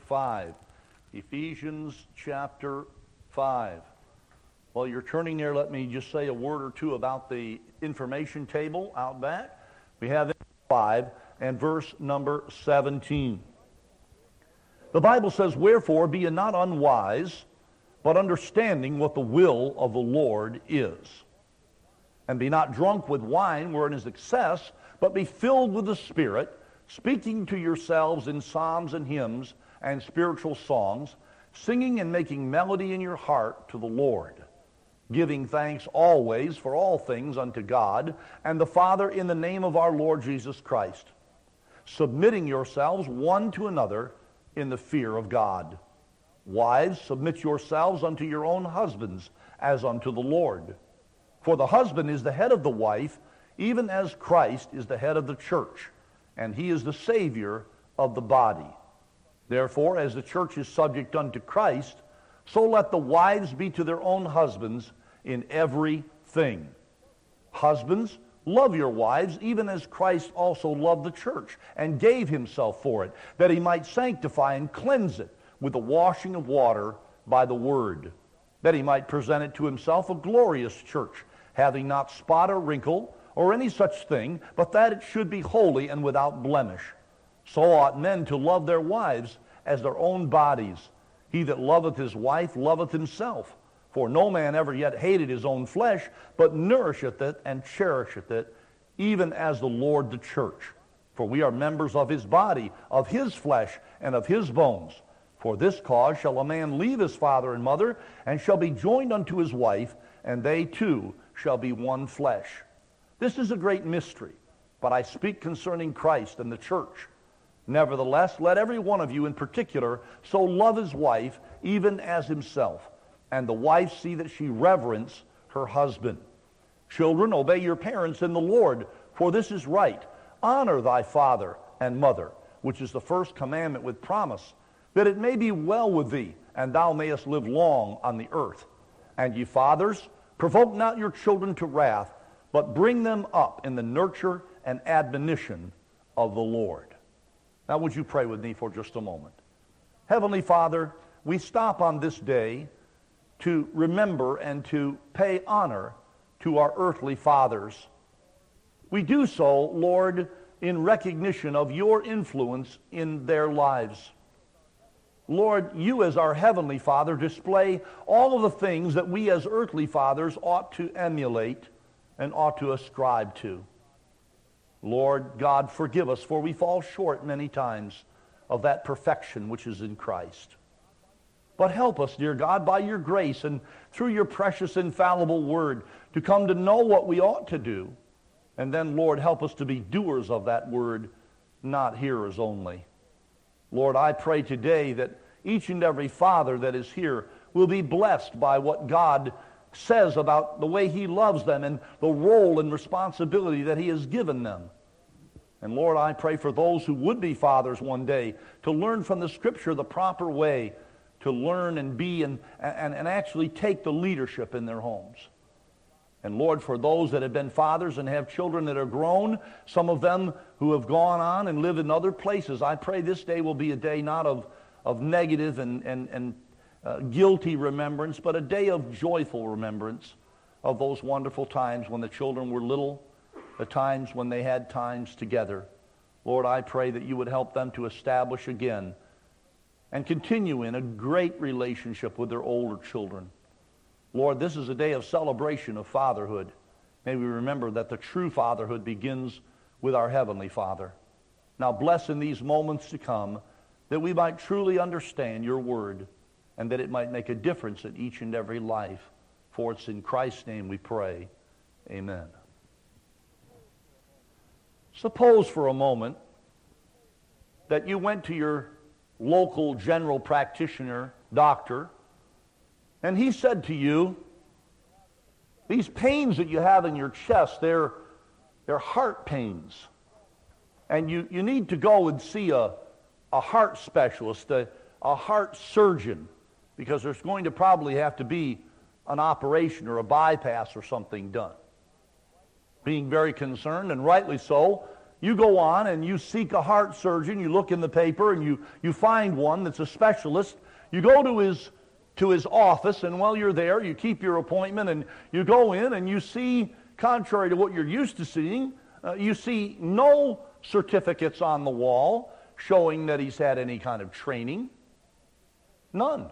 5. Ephesians chapter 5. While you're turning there, let me just say a word or two about the information table out back. We have 5 and verse number 17. The Bible says, "Wherefore be ye not unwise, but understanding what the will of the Lord is. And be not drunk with wine wherein is excess, but be filled with the Spirit, speaking to yourselves in psalms and hymns and spiritual songs, singing and making melody in your heart to the Lord, giving thanks always for all things unto God and the Father in the name of our Lord Jesus Christ, submitting yourselves one to another in the fear of God. Wives, submit yourselves unto your own husbands as unto the Lord. For the husband is the head of the wife, even as Christ is the head of the church, and he is the Savior of the body. Therefore, as the church is subject unto Christ, so let the wives be to their own husbands in every thing. Husbands, love your wives, even as Christ also loved the church, and gave himself for it, that he might sanctify and cleanse it with the washing of water by the word, that he might present it to himself a glorious church, having not spot or wrinkle, or any such thing, but that it should be holy and without blemish. So ought men to love their wives as their own bodies. He that loveth his wife loveth himself. For no man ever yet hated his own flesh, but nourisheth it and cherisheth it, even as the Lord the church. For we are members of his body, of his flesh, and of his bones. For this cause shall a man leave his father and mother, and shall be joined unto his wife, and they two shall be one flesh. This is a great mystery, but I speak concerning Christ and the church. Nevertheless, let every one of you in particular so love his wife, even as himself, and the wife see that she reverence her husband. Children, obey your parents in the Lord, for this is right. Honor thy father and mother, which is the first commandment with promise, that it may be well with thee, and thou mayest live long on the earth. And ye fathers, provoke not your children to wrath, but bring them up in the nurture and admonition of the Lord." Now would you pray with me for just a moment? Heavenly Father, we stop on this day to remember and to pay honor to our earthly fathers. We do so, Lord, in recognition of your influence in their lives. Lord, you as our heavenly Father display all of the things that we as earthly fathers ought to emulate and ought to ascribe to. Lord God, forgive us, for we fall short many times of that perfection which is in Christ. But help us, dear God, by your grace and through your precious infallible word to come to know what we ought to do. And then, Lord, help us to be doers of that word, not hearers only. Lord, I pray today that each and every father that is here will be blessed by what God says about the way he loves them and the role and responsibility that he has given them. And Lord, I pray for those who would be fathers one day to learn from the Scripture the proper way to learn and be and actually take the leadership in their homes. And Lord, for those that have been fathers and have children that are grown, some of them who have gone on and live in other places, I pray this day will be a day not of negative and guilty remembrance, but a day of joyful remembrance of those wonderful times when the children were little, the times when they had times together. Lord, I pray that you would help them to establish again and continue in a great relationship with their older children. Lord, this is a day of celebration of fatherhood. May we remember that the true fatherhood begins with our Heavenly Father. Now bless in these moments to come that we might truly understand your word and that it might make a difference in each and every life. For it's in Christ's name we pray. Amen. Suppose for a moment that you went to your local general practitioner, doctor, and he said to you, these pains that you have in your chest, they're heart pains. And you need to go and see a heart specialist, a heart surgeon, because there's going to probably have to be an operation or a bypass or something done. Being very concerned, and rightly so, you go on and you seek a heart surgeon. You look in the paper and you find one that's a specialist. You go to his office, and while you're there, you keep your appointment, and you go in and you see, contrary to what you're used to seeing, you see no certificates on the wall showing that he's had any kind of training. None.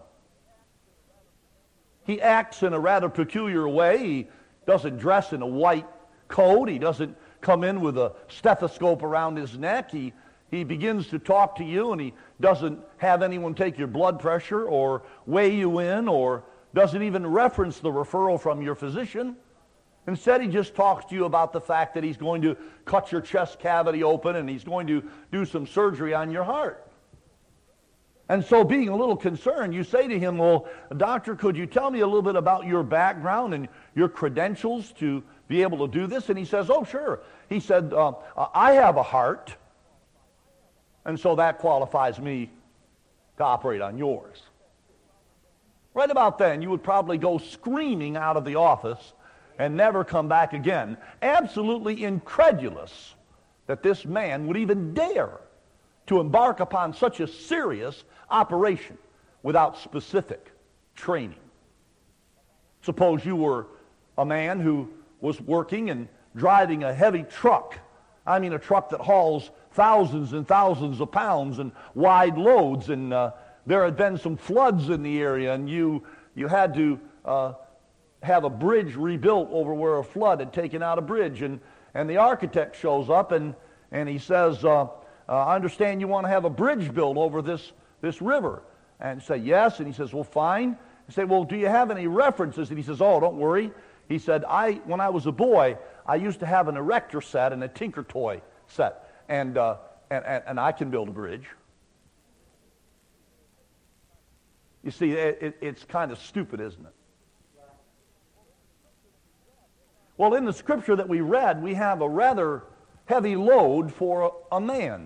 He acts in a rather peculiar way. He doesn't dress in a white coat. He doesn't come in with a stethoscope around his neck. He begins to talk to you, and he doesn't have anyone take your blood pressure or weigh you in, or doesn't even reference the referral from your physician. Instead, he just talks to you about the fact that he's going to cut your chest cavity open and he's going to do some surgery on your heart. And so, being a little concerned, you say to him, well, doctor, could you tell me a little bit about your background and your credentials to be able to do this? And he says, oh, sure. He said, I have a heart, and so that qualifies me to operate on yours. Right about then, you would probably go screaming out of the office and never come back again, absolutely incredulous that this man would even dare to embark upon such a serious operation without specific training. Suppose you were a man who was working and driving a heavy truck. I mean, a truck that hauls thousands and thousands of pounds and wide loads, and there had been some floods in the area, and you had to have a bridge rebuilt over where a flood had taken out a bridge, and the architect shows up and he says, I understand you want to have a bridge built over this river. And you say, yes. And he says, well, fine. You say, well, do you have any references? And he says, oh, don't worry. He said, when I was a boy, I used to have an erector set and a tinker toy set, and I can build a bridge. You see, it's kind of stupid, isn't it? Well, in the scripture that we read, we have a rather heavy load for a man.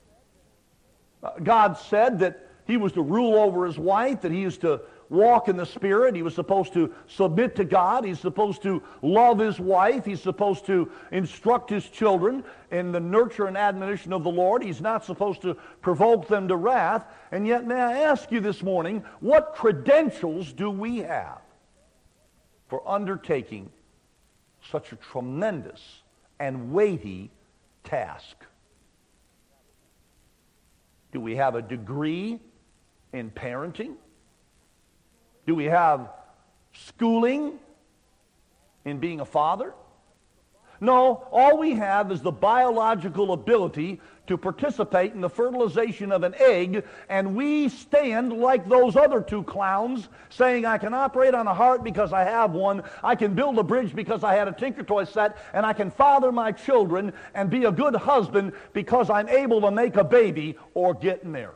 God said that he was to rule over his wife, that he is to walk in the Spirit. He was supposed to submit to God. He's supposed to love his wife. He's supposed to instruct his children in the nurture and admonition of the Lord. He's not supposed to provoke them to wrath. And yet, may I ask you this morning, what credentials do we have for undertaking such a tremendous and weighty task? Do we have a degree in parenting? Do we have schooling in being a father? No, all we have is the biological ability to participate in the fertilization of an egg, and we stand like those other two clowns saying, I can operate on a heart because I have one, I can build a bridge because I had a tinker toy set, and I can father my children and be a good husband because I'm able to make a baby or get married.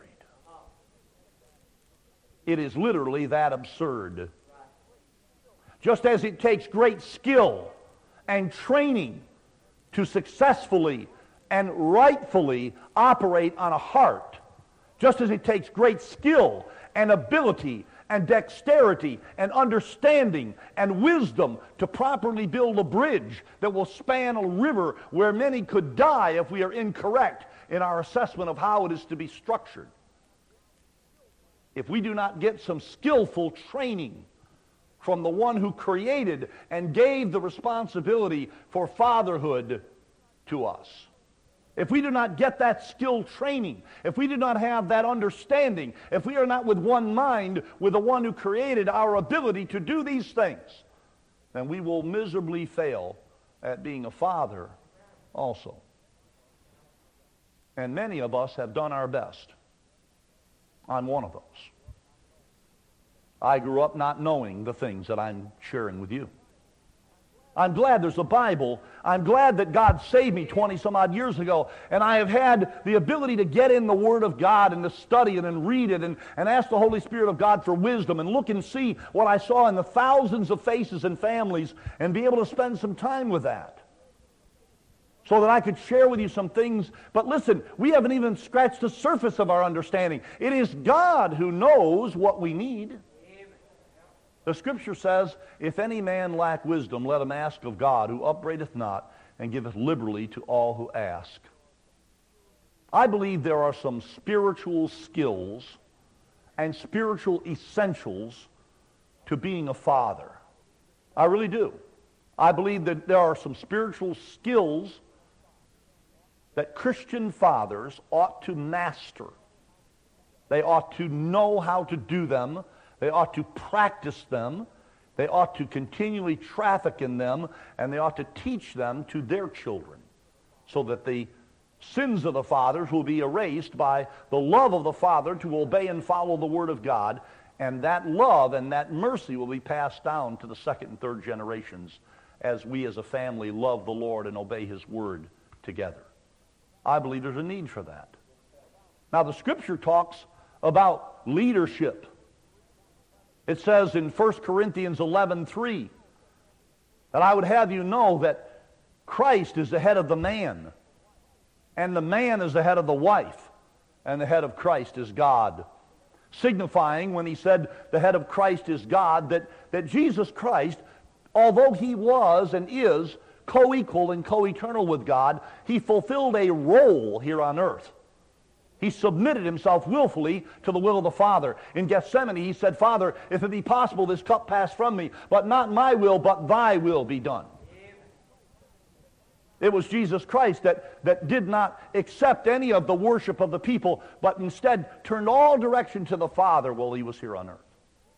It is literally that absurd. Just as it takes great skill and training to successfully and rightfully operate on a heart, just as it takes great skill and ability and dexterity and understanding and wisdom to properly build a bridge that will span a river where many could die if we are incorrect in our assessment of how it is to be structured. If we do not get some skillful training from the one who created and gave the responsibility for fatherhood to us, if we do not get that skill training, if we do not have that understanding, if we are not with one mind with the one who created our ability to do these things, then we will miserably fail at being a father also. And many of us have done our best. I'm one of those. I grew up not knowing the things that I'm sharing with you. I'm glad there's a Bible. I'm glad that God saved me 20-some-odd years ago, and I have had the ability to get in the Word of God and to study it and read it and ask the Holy Spirit of God for wisdom and look and see what I saw in the thousands of faces and families and be able to spend some time with that so that I could share with you some things. But listen, we haven't even scratched the surface of our understanding. It is God who knows what we need. The Scripture says, if any man lack wisdom, let him ask of God, who upbraideth not, and giveth liberally to all who ask. I believe there are some spiritual skills and spiritual essentials to being a father. I really do. I believe that there are some spiritual skills that Christian fathers ought to master. They ought to know how to do them. They ought to practice them. They ought to continually traffic in them, and they ought to teach them to their children so that the sins of the fathers will be erased by the love of the father to obey and follow the word of God, and that love and that mercy will be passed down to the second and third generations as we as a family love the Lord and obey his word together. I believe there's a need for that. Now, the scripture talks about leadership. It says in 1 Corinthians 11:3 that I would have you know that Christ is the head of the man, and the man is the head of the wife, and the head of Christ is God. Signifying, when he said the head of Christ is God, that Jesus Christ, although he was and is co-equal and co-eternal with God, he fulfilled a role here on earth. He submitted himself willfully to the will of the Father. In Gethsemane, he said, Father, if it be possible, this cup pass from me, but not my will, but thy will be done. It was Jesus Christ that did not accept any of the worship of the people, but instead turned all direction to the Father while he was here on earth.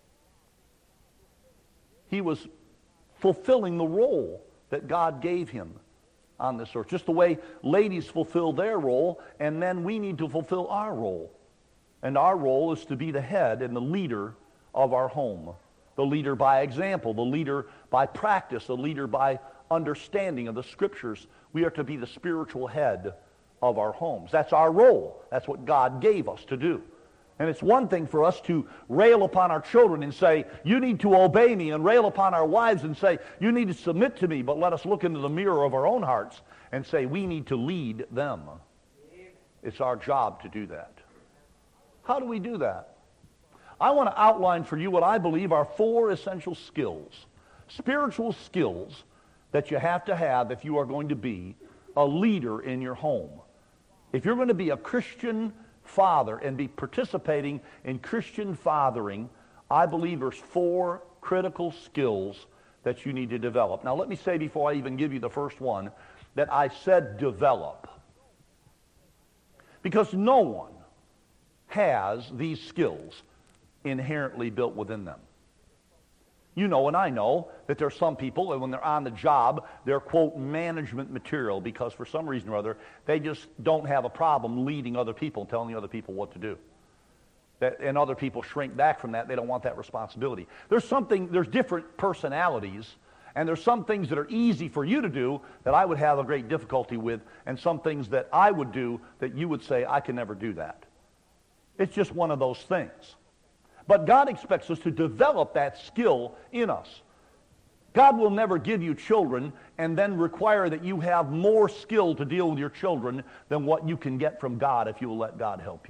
He was fulfilling the role that God gave him on this earth. Just the way ladies fulfill their role, and men, we need to fulfill our role. And our role is to be the head and the leader of our home. The leader by example, the leader by practice, the leader by understanding of the scriptures. We are to be the spiritual head of our homes. That's our role. That's what God gave us to do. And it's one thing for us to rail upon our children and say, you need to obey me, and rail upon our wives and say, you need to submit to me, but let us look into the mirror of our own hearts and say, we need to lead them. It's our job to do that. How do we do that? I want to outline for you what I believe are 4 essential skills, spiritual skills that you have to have if you are going to be a leader in your home. If you're going to be a Christian father and be participating in Christian fathering, I believe there's 4 critical skills that you need to develop. Now, let me say before I even give you the first one that I said develop, because no one has these skills inherently built within them. You know, and I know that there are some people, and when they're on the job, they're, quote, management material because for some reason or other, they just don't have a problem leading other people and telling other people what to do. And other people shrink back from that. They don't want that responsibility. There's different personalities, and there's some things that are easy for you to do that I would have a great difficulty with, and some things that I would do that you would say, I can never do that. It's just one of those things. But God expects us to develop that skill in us. God will never give you children and then require that you have more skill to deal with your children than what you can get from God if you will let God help you.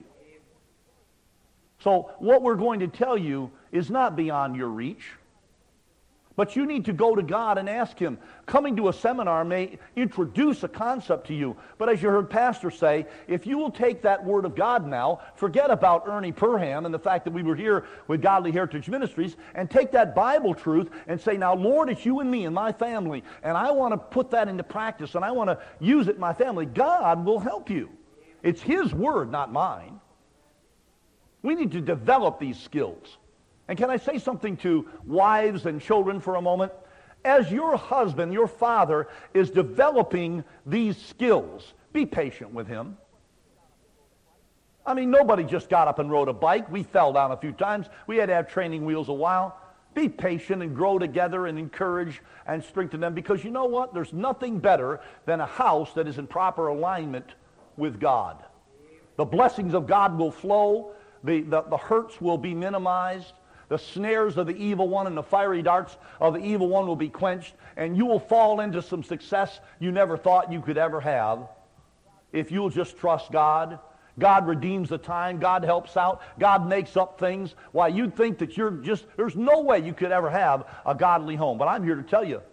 So what we're going to tell you is not beyond your reach. But you need to go to God and ask him. Coming to a seminar may introduce a concept to you, but as you heard Pastor say, if you will take that Word of God now, forget about Ernie Perham and the fact that we were here with Godly Heritage Ministries, and take that Bible truth and say, now, Lord, it's you and me and my family, and I want to put that into practice, and I want to use it in my family. God will help you. It's his Word, not mine. We need to develop these skills. And can I say something to wives and children for a moment? As your husband, your father, is developing these skills, be patient with him. I mean, nobody just got up and rode a bike. We fell down a few times. We had to have training wheels a while. Be patient and grow together and encourage and strengthen them, because you know what? There's nothing better than a house that is in proper alignment with God. The blessings of God will flow. The hurts will be minimized. The snares of the evil one and the fiery darts of the evil one will be quenched, and you will fall into some success you never thought you could ever have if you'll just trust God. God redeems the time. God helps out. God makes up things. Why, you'd think that there's no way you could ever have a godly home. But I'm here to tell you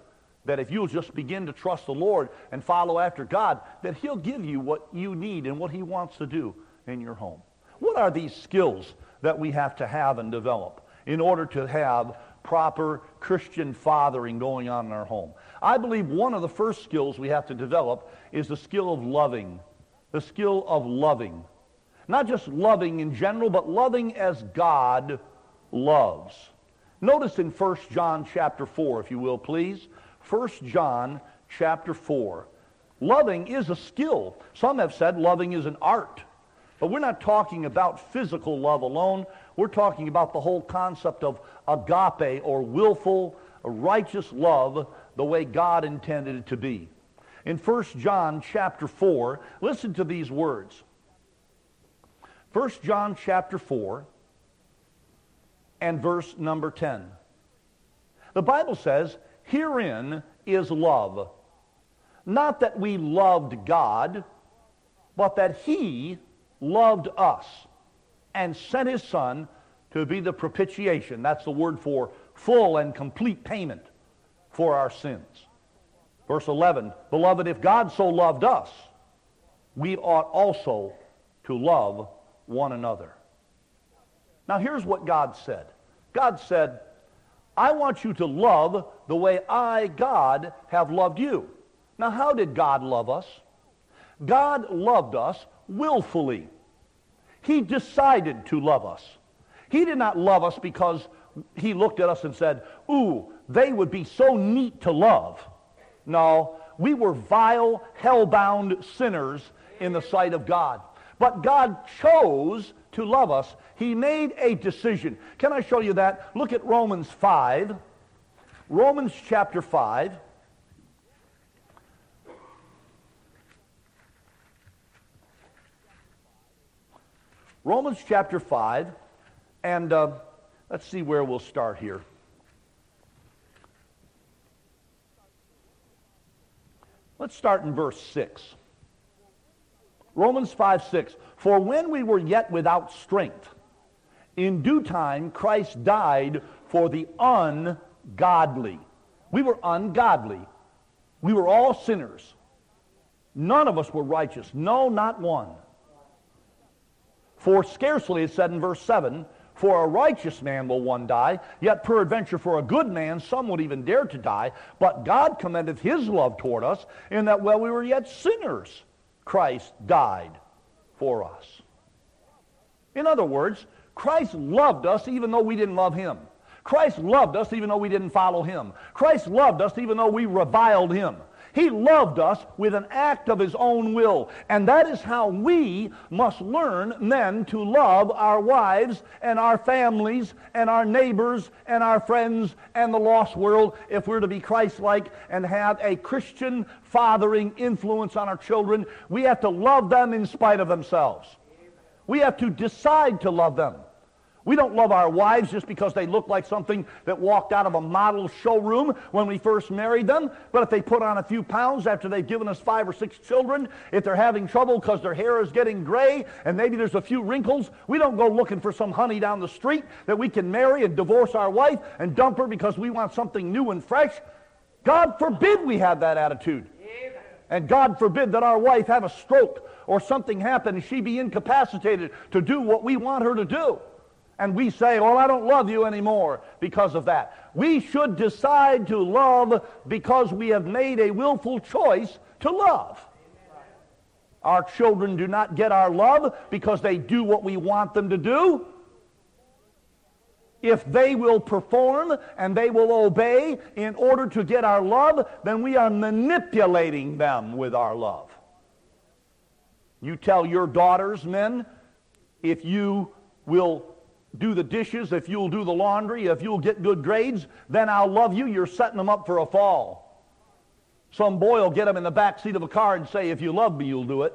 that if you'll just begin to trust the Lord and follow after God, that He'll give you what you need and what He wants to do in your home. What are these skills that we have to have and develop in order to have proper Christian fathering going on in our home? I believe one of the first skills we have to develop is the skill of loving. The skill of loving. Not just loving in general, but loving as God loves. Notice in 1 John chapter 4, if you will, please. 1 John chapter 4. Loving is a skill. Some have said loving is an art. But we're not talking about physical love alone. We're talking about the whole concept of agape, or willful, righteous love, the way God intended it to be. In 1 John chapter 4, listen to these words. 1 John chapter 4 and verse number 10. The Bible says, "Herein is love, not that we loved God, but that He loved us and sent His Son to be the propitiation." That's the word for full and complete payment for our sins. Verse 11, "Beloved, if God so loved us, we ought also to love one another." Now here's what God said. God said, "I want you to love the way I, God, have loved you." Now how did God love us? God loved us willfully. He decided to love us. He did not love us because He looked at us and said, "Ooh, they would be so neat to love." No, we were vile, hell-bound sinners in the sight of God. But God chose to love us. He made a decision. Can I show you that? Look at Romans 5. Romans chapter 5. Romans chapter 5, and let's see where we'll start here. Let's start in verse 6. Romans 5:6. "For when we were yet without strength, in due time Christ died for the ungodly." We were ungodly. We were all sinners. None of us were righteous. No, not one. "For scarcely," it said in verse 7, "for a righteous man will one die, yet peradventure for a good man some would even dare to die. But God commendeth His love toward us, in that while we were yet sinners, Christ died for us." In other words, Christ loved us even though we didn't love Him. Christ loved us even though we didn't follow Him. Christ loved us even though we reviled Him. He loved us with an act of His own will. And that is how we must learn then to love our wives and our families and our neighbors and our friends and the lost world if we're to be Christ-like and have a Christian fathering influence on our children. We have to love them in spite of themselves. We have to decide to love them. We don't love our wives just because they look like something that walked out of a model showroom when we first married them. But if they put on a few pounds after they've given us 5 or 6 children, if they're having trouble because their hair is getting gray and maybe there's a few wrinkles, we don't go looking for some honey down the street that we can marry and divorce our wife and dump her because we want something new and fresh. God forbid we have that attitude. And God forbid that our wife have a stroke or something happen and she be incapacitated to do what we want her to do. And we say, "Well, I don't love you anymore because of that." We should decide to love because we have made a willful choice to love. Our children do not get our love because they do what we want them to do. If they will perform and they will obey in order to get our love, then we are manipulating them with our love. You tell your daughters, men, if you will do the dishes, if you'll do the laundry, if you'll get good grades, then I'll love you. You're setting them up for a fall. Some boy will get them in the back seat of a car and say, "If you love me, you'll do it."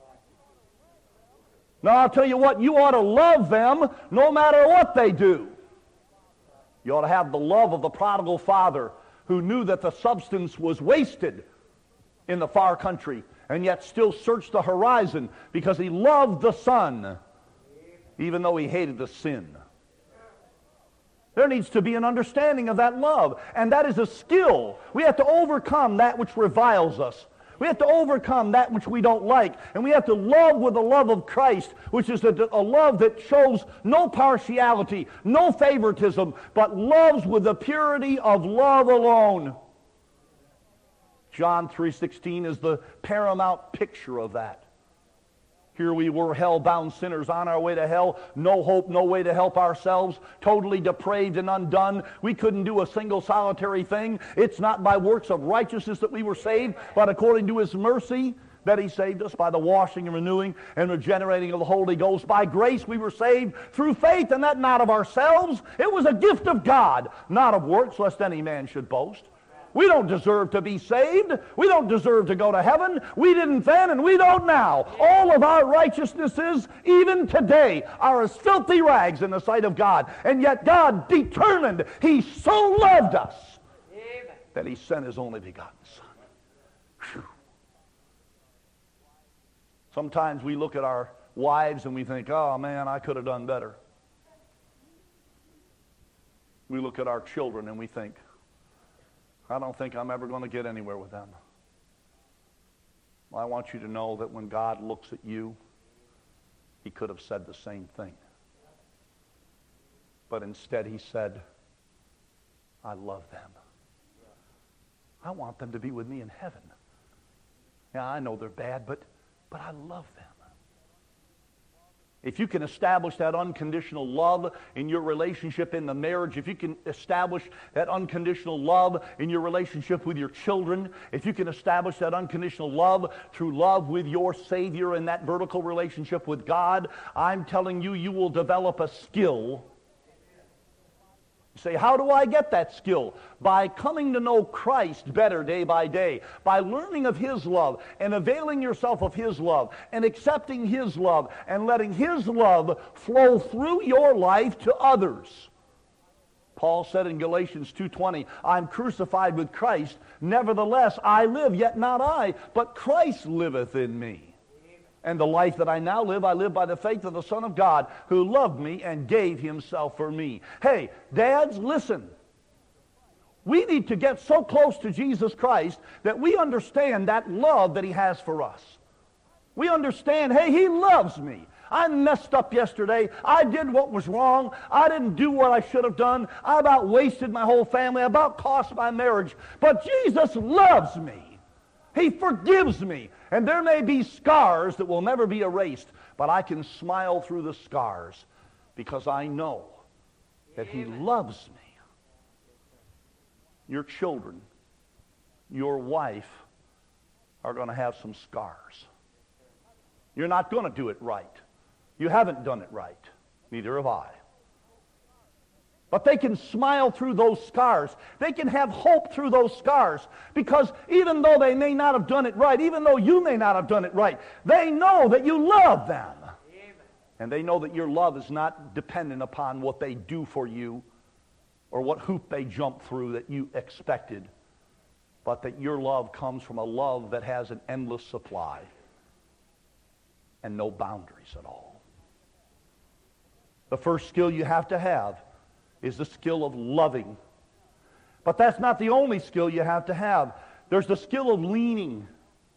Now, I'll tell you what, you ought to love them no matter what they do. You ought to have the love of the prodigal father who knew that the substance was wasted in the far country and yet still searched the horizon because he loved the son even though he hated the sin. There needs to be an understanding of that love, and that is a skill. We have to overcome that which reviles us. We have to overcome that which we don't like, and we have to love with the love of Christ, which is a love that shows no partiality, no favoritism, but loves with the purity of love alone. John 3:16 is the paramount picture of that. Here we were, hell-bound sinners on our way to hell, no hope, no way to help ourselves, totally depraved and undone. We couldn't do a single solitary thing. It's not by works of righteousness that we were saved, but according to His mercy that He saved us by the washing and renewing and regenerating of the Holy Ghost. By grace we were saved through faith, and that not of ourselves. It was a gift of God, not of works, lest any man should boast. We don't deserve to be saved. We don't deserve to go to heaven. We didn't then, and we don't now. All of our righteousnesses, even today, are as filthy rags in the sight of God. And yet God determined, He so loved us that He sent His only begotten Son. Whew. Sometimes we look at our wives and we think, oh man, I could have done better. We look at our children and we think, I don't think I'm ever going to get anywhere with them. Well, I want you to know that when God looks at you, He could have said the same thing. But instead He said, I love them. I want them to be with me in heaven. Yeah, I know they're bad, but I love them. If you can establish that unconditional love in your relationship in the marriage, if you can establish that unconditional love in your relationship with your children, if you can establish that unconditional love through love with your Savior in that vertical relationship with God, I'm telling you, you will develop a skill. You say, how do I get that skill? By coming to know Christ better day by day, by learning of His love and availing yourself of His love and accepting His love and letting His love flow through your life to others. Paul said in Galatians 2:20, I'm crucified with Christ, nevertheless I live, yet not I, but Christ liveth in me. And the life that I now live, I live by the faith of the Son of God, who loved me and gave Himself for me. Hey, dads, listen. We need to get so close to Jesus Christ that we understand that love that He has for us. We understand, hey, He loves me. I messed up yesterday. I did what was wrong. I didn't do what I should have done. I about wasted my whole family. I about cost my marriage. But Jesus loves me. He forgives me. And there may be scars that will never be erased, but I can smile through the scars because I know that He loves me. Your children, your wife are going to have some scars. You're not going to do it right. You haven't done it right. Neither have I. But they can smile through those scars. They can have hope through those scars. Because even though they may not have done it right, even though you may not have done it right, they know that you love them. Amen. And they know that your love is not dependent upon what they do for you or what hoop they jump through that you expected, but that your love comes from a love that has an endless supply and no boundaries at all. The first skill you have to have is the skill of loving. But that's not the only skill you have to have. There's the skill of leaning.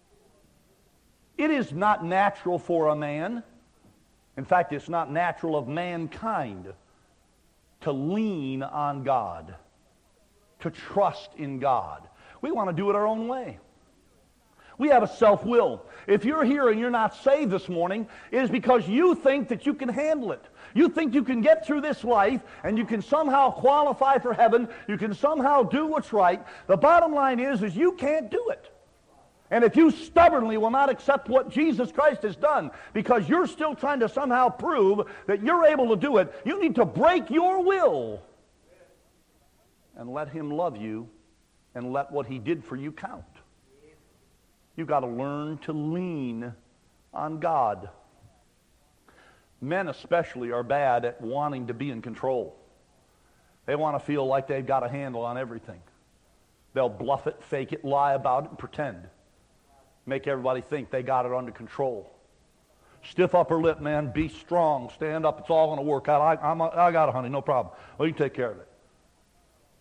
It is not natural for a man. In fact, it's not natural of mankind to lean on God, to trust in God. We want to do it our own way. We have a self-will. If you're here and you're not saved this morning, it is because you think that you can handle it. You think you can get through this life and you can somehow qualify for heaven. You can somehow do what's right. The bottom line is you can't do it. And if you stubbornly will not accept what Jesus Christ has done because you're still trying to somehow prove that you're able to do it, you need to break your will and let Him love you and let what He did for you count. You've got to learn to lean on God. Men especially are bad at wanting to be in control. They want to feel like they've got a handle on everything. They'll bluff it, fake it, lie about it, and pretend. Make everybody think they got it under control. Stiff upper lip, man. Be strong. Stand up. It's all going to work out. I got it, honey. No problem. Well, you take care of it.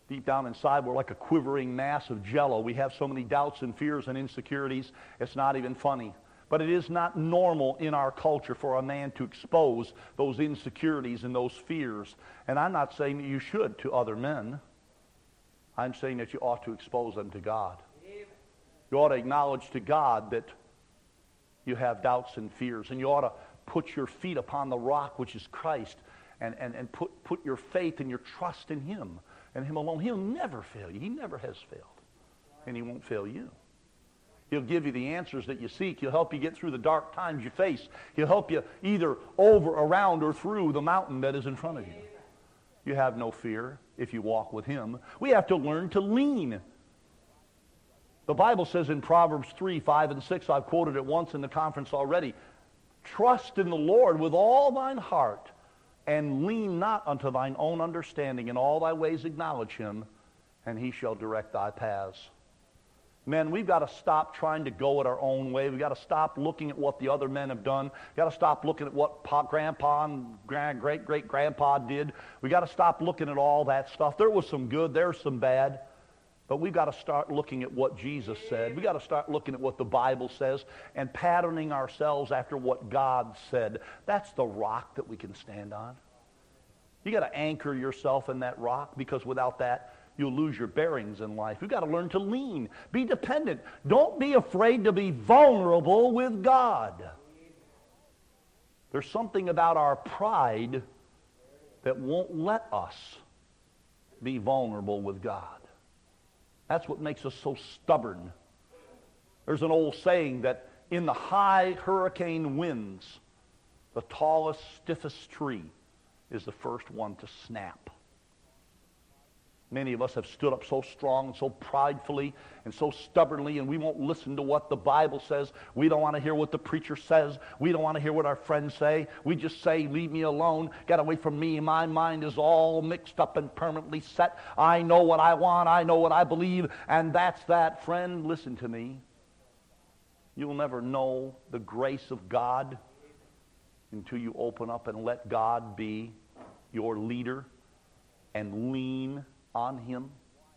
Deep down inside, we're like a quivering mass of jello. We have so many doubts and fears and insecurities, it's not even funny. But it is not normal in our culture for a man to expose those insecurities and those fears. And I'm not saying that you should to other men. I'm saying that you ought to expose them to God. You ought to acknowledge to God that you have doubts and fears. And you ought to put your feet upon the rock, which is Christ, and put your faith and your trust in Him and Him alone. He'll never fail you. He never has failed. And He won't fail you. He'll give you the answers that you seek. He'll help you get through the dark times you face. He'll help you either over, around, or through the mountain that is in front of you. You have no fear if you walk with Him. We have to learn to lean. The Bible says in Proverbs 3, 5, and 6, I've quoted it once in the conference already, trust in the Lord with all thine heart, and lean not unto thine own understanding. In all thy ways acknowledge Him, and He shall direct thy paths. Men, we've got to stop trying to go it our own way. We've got to stop looking at what the other men have done. We've got to stop looking at what Grandpa and great-great-grandpa did. We've got to stop looking at all that stuff. There was some good, there's some bad. But we've got to start looking at what Jesus said. We've got to start looking at what the Bible says and patterning ourselves after what God said. That's the rock that we can stand on. You got to anchor yourself in that rock, because without that, you'll lose your bearings in life. You've got to learn to lean. Be dependent. Don't be afraid to be vulnerable with God. There's something about our pride that won't let us be vulnerable with God. That's what makes us so stubborn. There's an old saying that in the high hurricane winds, the tallest, stiffest tree is the first one to snap. Many of us have stood up so strong and so pridefully and so stubbornly, and we won't listen to what the Bible says. We don't want to hear what the preacher says. We don't want to hear what our friends say. We just say, leave me alone. Get away from me. My mind is all mixed up and permanently set. I know what I want. I know what I believe. And that's that. Friend, listen to me. You'll never know the grace of God until you open up and let God be your leader and lean on Him.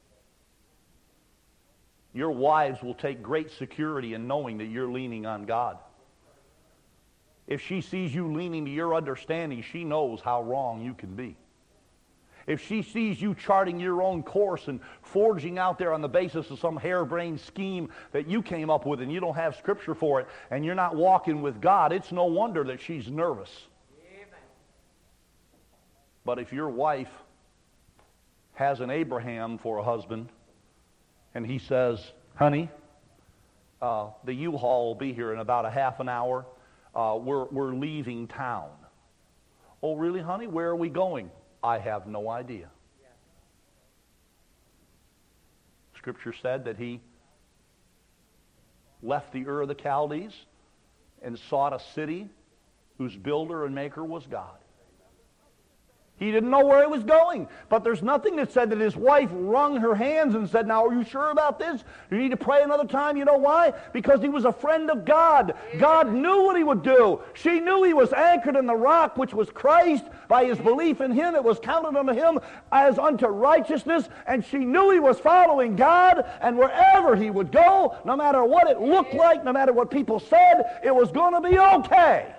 Your wives will take great security in knowing that you're leaning on God. If she sees you leaning to your understanding, she knows how wrong you can be. If she sees you charting your own course and forging out there on the basis of some harebrained scheme that you came up with and you don't have Scripture for it and you're not walking with God, it's no wonder that she's nervous. Amen. But if your wife has an Abraham for a husband, and he says, honey, the U-Haul will be here in about a half an hour. We're leaving town. Oh, really, honey? Where are we going? I have no idea. Scripture said that he left the Ur of the Chaldees and sought a city whose builder and maker was God. He didn't know where he was going. But there's nothing that said that his wife wrung her hands and said, now, are you sure about this? You need to pray another time. You know why? Because he was a friend of God. God knew what he would do. She knew he was anchored in the rock, which was Christ. By his belief in Him, it was counted unto him as unto righteousness. And she knew he was following God. And wherever he would go, no matter what it looked like, no matter what people said, it was going to be okay.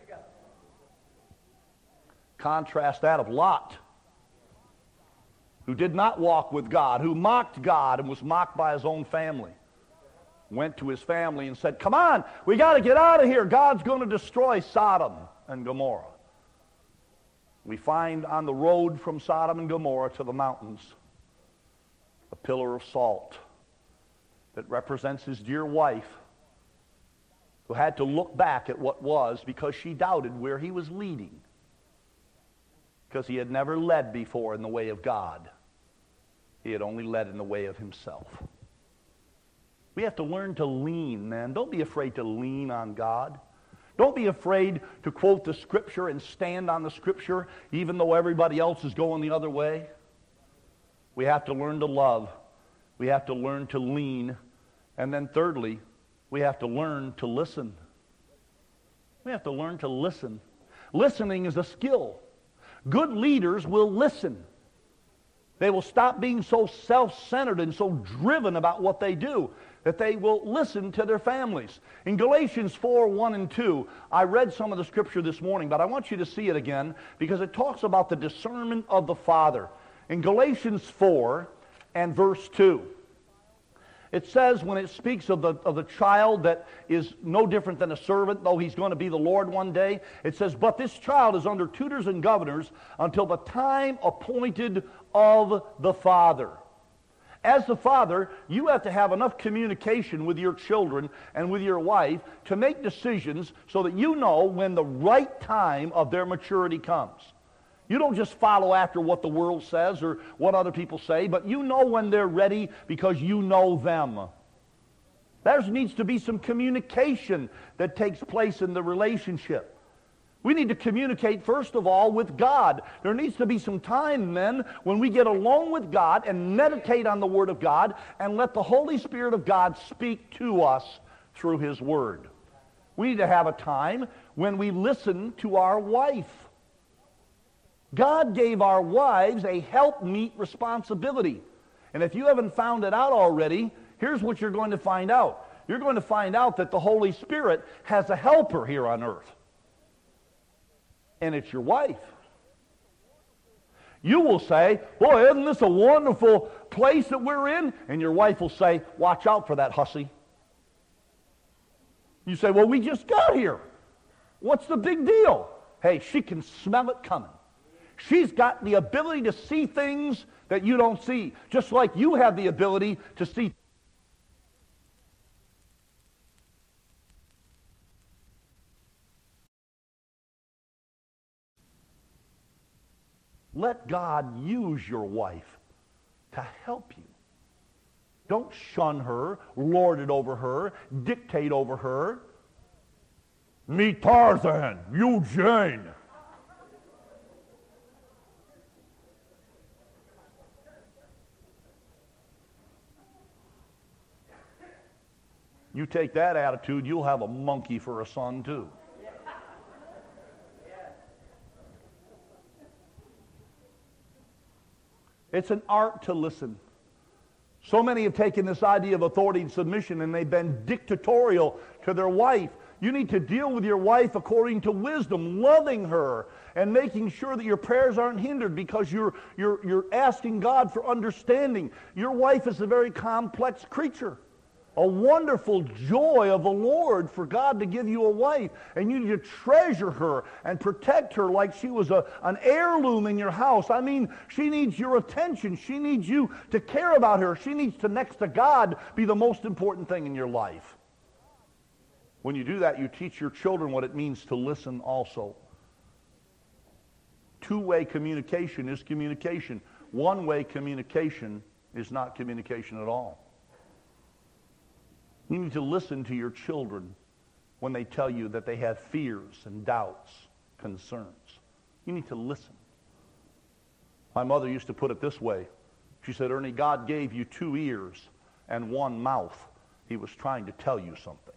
Contrast that of Lot, who did not walk with God, who mocked God and was mocked by his own family. Went to his family and said, come on, we got to get out of here. God's going to destroy Sodom and Gomorrah. We find on the road from Sodom and Gomorrah to the mountains a pillar of salt that represents his dear wife, who had to look back at what was because she doubted where he was leading. Because he had never led before in the way of God. He had only led in the way of himself. We have to learn to lean, man. Don't be afraid to lean on God. Don't be afraid to quote the Scripture and stand on the Scripture even though everybody else is going the other way. We have to learn to love. We have to learn to lean. And then thirdly, we have to learn to listen. We have to learn to listen. Listening is a skill. Good leaders will listen. They will stop being so self-centered and so driven about what they do that they will listen to their families. In Galatians 4, 1 and 2, I read some of the scripture this morning, but I want you to see it again because it talks about the discernment of the father. In Galatians 4 and verse 2, it says when it speaks of the child that is no different than a servant, though he's going to be the Lord one day, it says, but this child is under tutors and governors until the time appointed of the father. As the father, you have to have enough communication with your children and with your wife to make decisions so that you know when the right time of their maturity comes. You don't just follow after what the world says or what other people say, but you know when they're ready because you know them. There needs to be some communication that takes place in the relationship. We need to communicate, first of all, with God. There needs to be some time then when we get alone with God and meditate on the Word of God and let the Holy Spirit of God speak to us through His Word. We need to have a time when we listen to our wife. God gave our wives a helpmeet responsibility. And if you haven't found it out already, here's what you're going to find out. You're going to find out that the Holy Spirit has a helper here on earth. And it's your wife. You will say, boy, isn't this a wonderful place that we're in? And your wife will say, watch out for that hussy. You say, well, we just got here. What's the big deal? Hey, she can smell it coming. She's got the ability to see things that you don't see, just like you have the ability to see. Let God use your wife to help you. Don't shun her, lord it over her, dictate over her. Me Tarzan, you Jane. You take that attitude, you'll have a monkey for a son too. It's an art to listen. So many have taken this idea of authority and submission and they've been dictatorial to their wife. You need to deal with your wife according to wisdom, loving her and making sure that your prayers aren't hindered because you're asking God for understanding. Your wife is a very complex creature. A wonderful joy of the Lord for God to give you a wife. And you need to treasure her and protect her like she was an heirloom in your house. I mean, she needs your attention. She needs you to care about her. She needs to, next to God, be the most important thing in your life. When you do that, you teach your children what it means to listen also. Two-way communication is communication. One-way communication is not communication at all. You need to listen to your children when they tell you that they have fears and doubts, concerns. You need to listen. My mother used to put it this way. She said, Ernie, God gave you 2 ears and 1 mouth. He was trying to tell you something.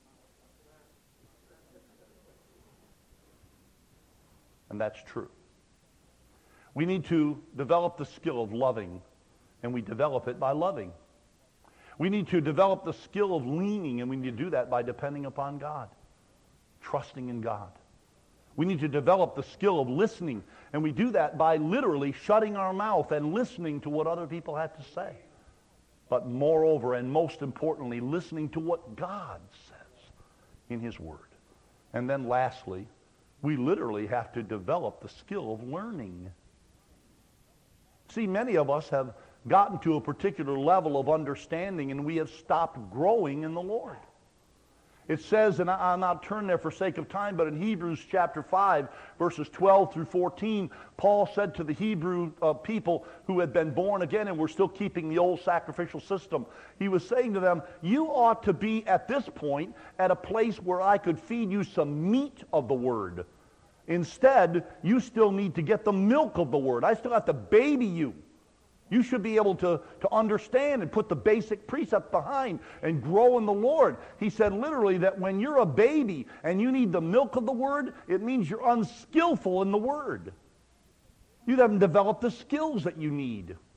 And that's true. We need to develop the skill of loving, and we develop it by loving. We need to develop the skill of leaning, and we need to do that by depending upon God, trusting in God. We need to develop the skill of listening, and we do that by literally shutting our mouth and listening to what other people have to say. But moreover, and most importantly, listening to what God says in His Word. And then lastly, we literally have to develop the skill of learning. See, many of us have gotten to a particular level of understanding and we have stopped growing in the Lord. It says, and I'll not turn there for sake of time, but in Hebrews chapter 5, verses 12 through 14, Paul said to the Hebrew people who had been born again and were still keeping the old sacrificial system, he was saying to them, you ought to be at this point at a place where I could feed you some meat of the Word. Instead, you still need to get the milk of the Word. I still have to baby you. You should be able to understand and put the basic precepts behind and grow in the Lord. He said literally that when you're a baby and you need the milk of the Word, it means you're unskillful in the Word. You haven't developed the skills that you need.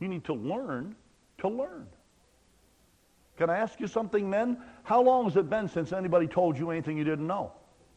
You need to learn to learn. Can I ask you something, men? How long has it been since anybody told you anything you didn't know?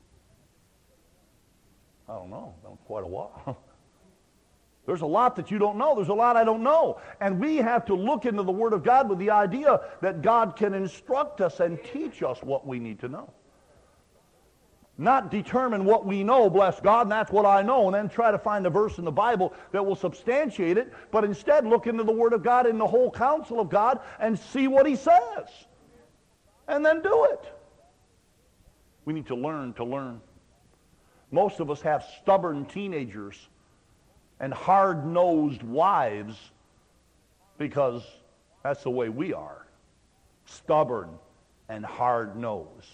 I don't know. Been quite a while. There's a lot that you don't know. There's a lot I don't know. And we have to look into the Word of God with the idea that God can instruct us and teach us what we need to know. Not determine what we know, bless God, and that's what I know, and then try to find a verse in the Bible that will substantiate it, but instead look into the Word of God in the whole counsel of God and see what He says. And then do it. We need to learn to learn. Most of us have stubborn teenagers and hard-nosed wives because that's the way we are. Stubborn and hard-nosed.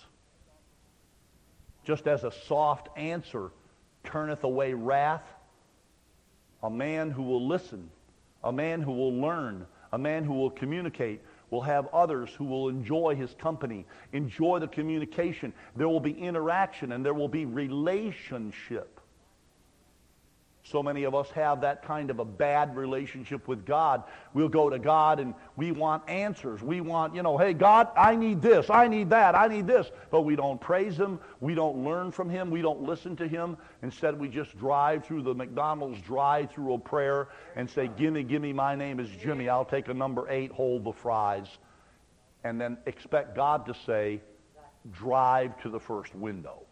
Just as a soft answer turneth away wrath, a man who will listen, a man who will learn, a man who will communicate will have others who will enjoy his company, enjoy the communication. There will be interaction and there will be relationship. So many of us have that kind of a bad relationship with God. We'll go to God and we want answers. We want, hey, God, I need this, I need that, I need this. But we don't praise Him. We don't learn from Him. We don't listen to Him. Instead, we just drive through the McDonald's drive-through of prayer and say, gimme, my name is Jimmy. I'll take a number 8, hold the fries. And then expect God to say, drive to the first window.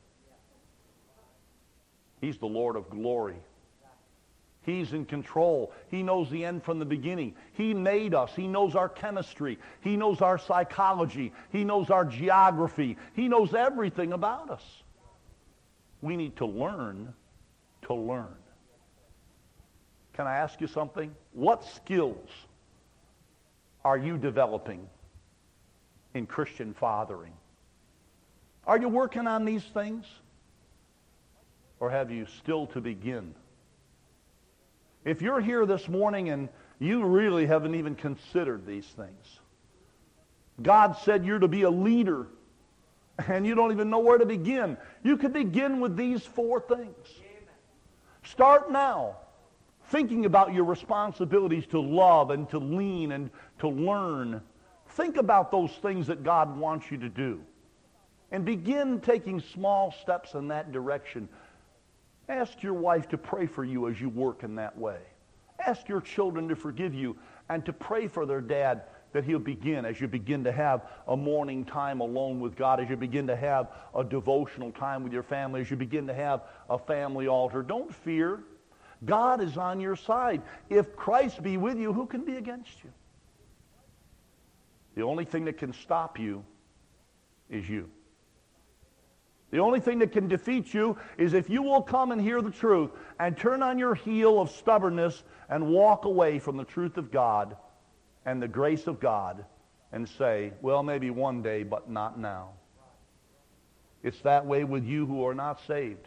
He's the Lord of glory. He's in control. He knows the end from the beginning. He made us. He knows our chemistry. He knows our psychology. He knows our geography. He knows everything about us. We need to learn to learn. Can I ask you something? What skills are you developing in Christian fathering? Are you working on these things? Or have you still to begin? If you're here this morning and you really haven't even considered these things, God said you're to be a leader, and you don't even know where to begin. You could begin with these 4 things. Start now thinking about your responsibilities to love and to lean and to learn. Think about those things that God wants you to do, and begin taking small steps in that direction. Ask your wife to pray for you as you work in that way. Ask your children to forgive you and to pray for their dad that he'll begin as you begin to have a morning time alone with God, as you begin to have a devotional time with your family, as you begin to have a family altar. Don't fear. God is on your side. If Christ be with you, who can be against you? The only thing that can stop you is you. The only thing that can defeat you is if you will come and hear the truth and turn on your heel of stubbornness and walk away from the truth of God and the grace of God and say, well, maybe one day, but not now. It's that way with you who are not saved.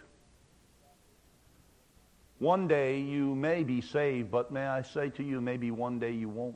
One day you may be saved, but may I say to you, maybe one day you won't.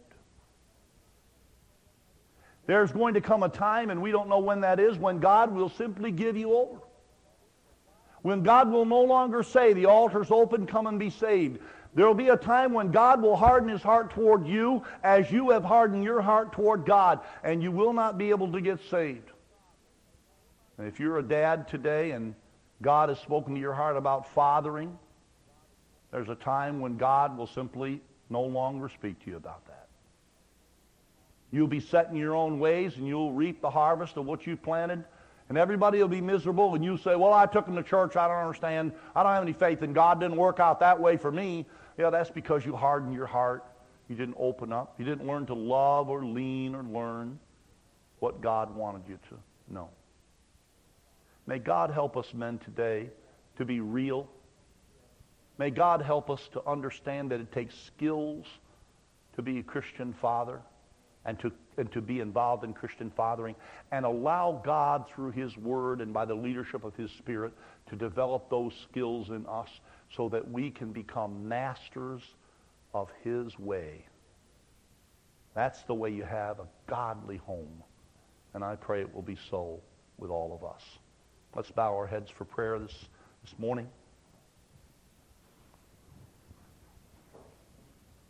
There's going to come a time, and we don't know when that is, when God will simply give you over. When God will no longer say, the altar's open, come and be saved. There will be a time when God will harden His heart toward you as you have hardened your heart toward God, and you will not be able to get saved. And if you're a dad today and God has spoken to your heart about fathering, there's a time when God will simply no longer speak to you about that. You'll be set in your own ways, and you'll reap the harvest of what you planted, and everybody will be miserable, and you say, well, I took them to church, I don't understand, I don't have any faith, and God didn't work out that way for me. Yeah, that's because you hardened your heart. You didn't open up. You didn't learn to love or lean or learn what God wanted you to know. May God help us men today to be real. May God help us to understand that it takes skills to be a Christian father and to be involved in Christian fathering, and allow God through His Word and by the leadership of His Spirit to develop those skills in us so that we can become masters of His way. That's the way you have a godly home, and I pray it will be so with all of us. Let's bow our heads for prayer this morning.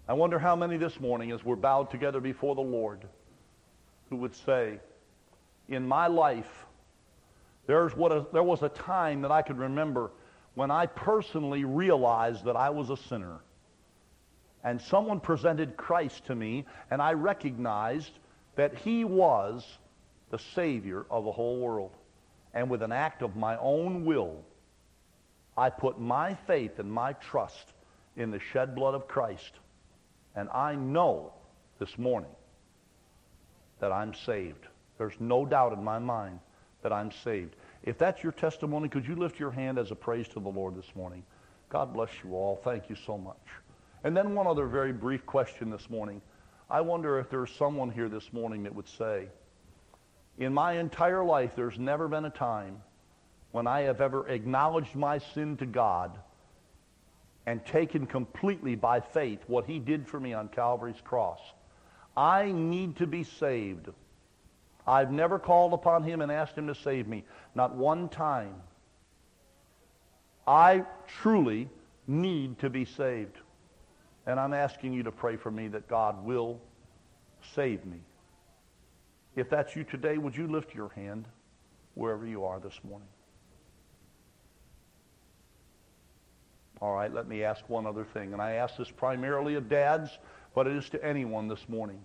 I wonder how many this morning, as we're bowed together before the Lord, who would say, in my life, there was a time that I could remember when I personally realized that I was a sinner. And someone presented Christ to me, and I recognized that he was the Savior of the whole world. And with an act of my own will, I put my faith and my trust in the shed blood of Christ. And I know this morning that I'm saved. There's no doubt in my mind that I'm saved. If that's your testimony, could you lift your hand as a praise to the Lord this morning? God bless you all. Thank you so much. And then one other very brief question this morning. I wonder if there's someone here this morning that would say, in my entire life, there's never been a time when I have ever acknowledged my sin to God and taken completely by faith what he did for me on Calvary's cross. I need to be saved. I've never called upon him and asked him to save me. Not one time. I truly need to be saved. And I'm asking you to pray for me that God will save me. If that's you today, would you lift your hand wherever you are this morning? All right, let me ask one other thing. And I ask this primarily of dads, but it is to anyone this morning.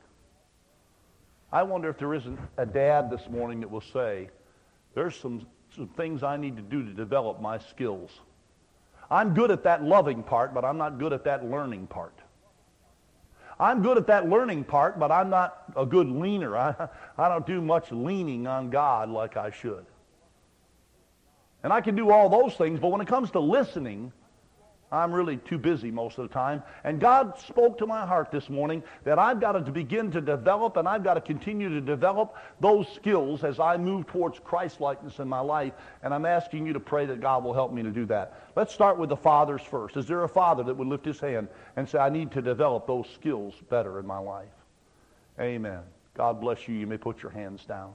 I wonder if there isn't a dad this morning that will say, there's some things I need to do to develop my skills. I'm good at that loving part, but I'm not good at that learning part. I'm good at that learning part, but I'm not a good leaner. I don't do much leaning on God like I should. And I can do all those things, but when it comes to listening, I'm really too busy most of the time. And God spoke to my heart this morning that I've got to begin to develop, and I've got to continue to develop those skills as I move towards Christ-likeness in my life. And I'm asking you to pray that God will help me to do that. Let's start with the fathers first. Is there a father that would lift his hand and say, I need to develop those skills better in my life? Amen. God bless you. You may put your hands down.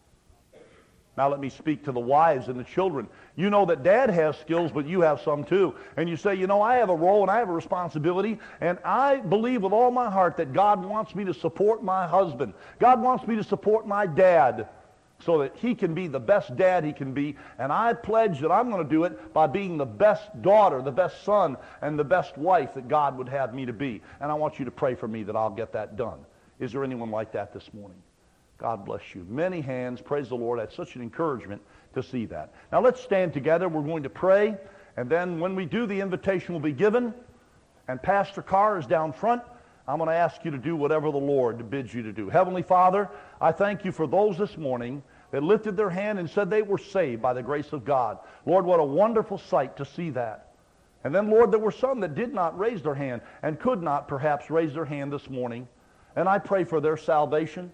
Now let me speak to the wives and the children. You know that dad has skills, but you have some too. And you say, you know, I have a role and I have a responsibility, and I believe with all my heart that God wants me to support my husband. God wants me to support my dad so that he can be the best dad he can be. And I pledge that I'm going to do it by being the best daughter, the best son, and the best wife that God would have me to be. And I want you to pray for me that I'll get that done. Is there anyone like that this morning? God bless you. Many hands. Praise the Lord. That's such an encouragement to see that. Now let's stand together. We're going to pray. And then when we do, the invitation will be given. And Pastor Carr is down front. I'm going to ask you to do whatever the Lord bids you to do. Heavenly Father, I thank you for those this morning that lifted their hand and said they were saved by the grace of God. Lord, what a wonderful sight to see that. And then, Lord, there were some that did not raise their hand and could not perhaps raise their hand this morning. And I pray for their salvation.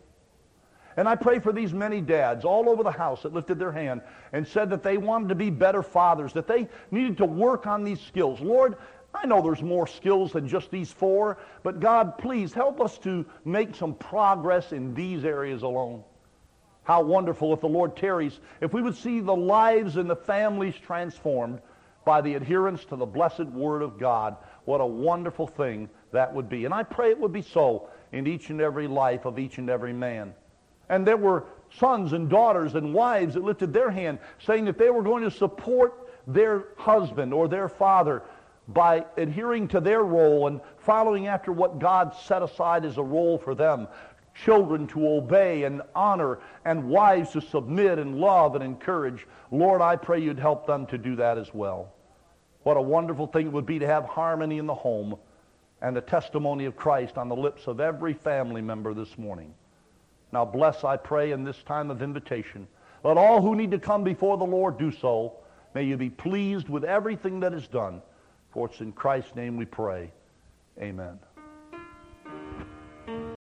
And I pray for these many dads all over the house that lifted their hand and said that they wanted to be better fathers, that they needed to work on these skills. Lord, I know there's more skills than just these four, but God, please help us to make some progress in these areas alone. How wonderful if the Lord tarries, if we would see the lives and the families transformed by the adherence to the blessed Word of God. What a wonderful thing that would be. And I pray it would be so in each and every life of each and every man. And there were sons and daughters and wives that lifted their hand saying that they were going to support their husband or their father by adhering to their role and following after what God set aside as a role for them. Children to obey and honor, and wives to submit and love and encourage. Lord, I pray you'd help them to do that as well. What a wonderful thing it would be to have harmony in the home and the testimony of Christ on the lips of every family member this morning. Now bless, I pray, in this time of invitation. Let all who need to come before the Lord do so. May you be pleased with everything that is done. For it's in Christ's name we pray. Amen.